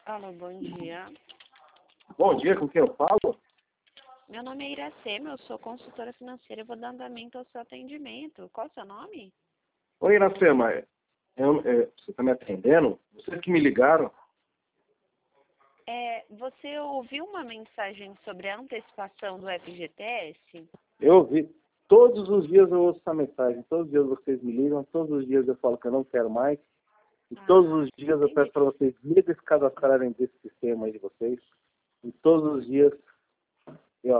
Alô, bom dia. Bom dia, com quem eu falo? Meu nome é Iracema, eu sou consultora financeira e vou dar andamento ao seu atendimento. Qual é o seu nome? Oi, Iracema, você está me atendendo? Vocês que me ligaram? Você ouviu uma mensagem sobre a antecipação do FGTS? Eu ouvi. Todos os dias eu ouço essa mensagem, todos os dias vocês me ligam, todos os dias eu falo que eu não quero mais, e todos os dias eu entendi. peço para vocês me descadastrarem desse sistema aí de vocês, e todos os dias